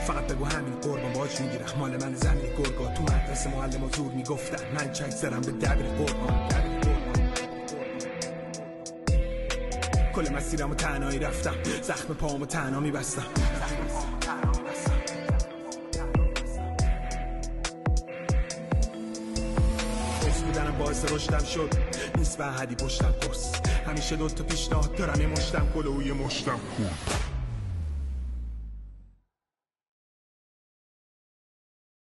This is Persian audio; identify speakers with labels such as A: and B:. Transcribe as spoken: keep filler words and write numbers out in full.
A: فقط بگو همین قربان باج میگیرم مال من زمین گرگا. تو مدرسه معلم و زور میگفتن من چک زرم به دبیر قربان. کل مسیرم و تنهایی رفتم، زخم پاهم و تنها میبستم. حس بودنم باعث رشدم شد، نیست به حدی پشتم کس. همیشه دوتا پیشنهاد دارم، یه مشتم کل و یه مشتم کن.